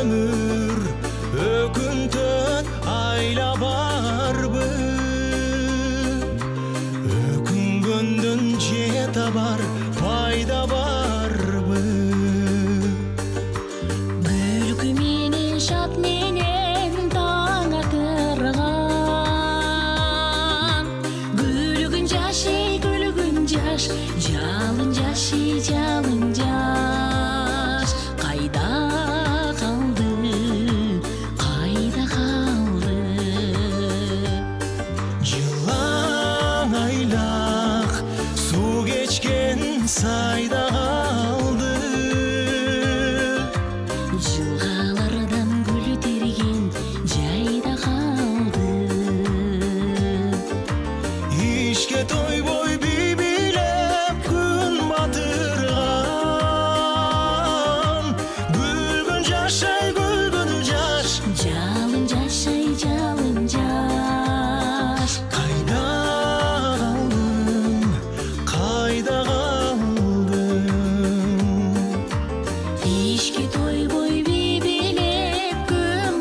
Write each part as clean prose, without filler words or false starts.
өмүр өкүнтөт айла барбы, өкүнгөндөн же табар пайда барбы? Күлкү менен шат менен таң атырган, күлгүн жашый күлгүн жаш, жалын жашый жалын жаш. Кайда калды, кайда калды? Жылаң айлак суу кечкен сайда калды, Жылгалардан гүл терген жайда калды. ишке тойбой бий бийлеп күн батырган, күлгүн жашай күлгүн жаш, Жалын жашай жалын жаш. кайда калдың, кайда калдың? Ишке тойбой бий бийлеп күн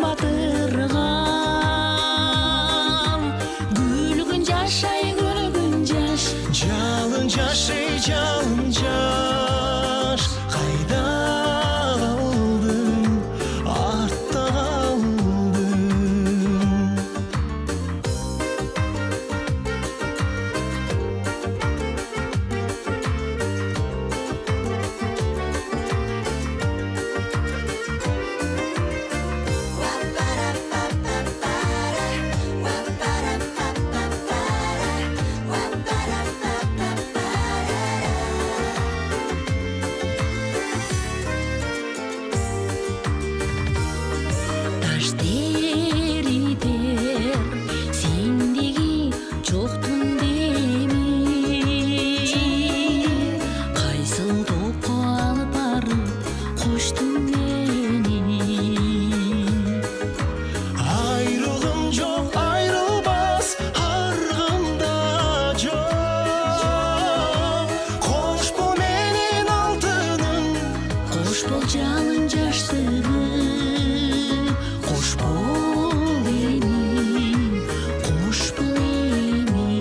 батырган, күлгүн жашай күлгүн жаш. Жалын жашай жалын жаш, кайда калдың, артта калдың? Таш теритер сендеги жоктун деми, кайсыл топко алып барып коштуң мени? Айрылым жок, айрылбас аргамда жок, кош бол менин алтыным, Кош бол жалын жаштыгым, кош бол эми, кош бол эми.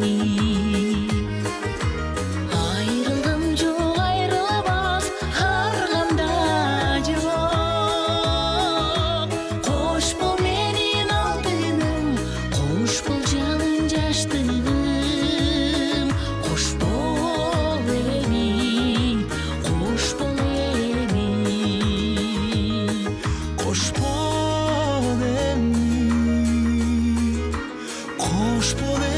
Айрылдым жок, айрылбас аргамда жок, кош бол менин алтыным, кош бол жалын жаштыгым, кош бол эми, кош бол эми. кош бол эми, кош бол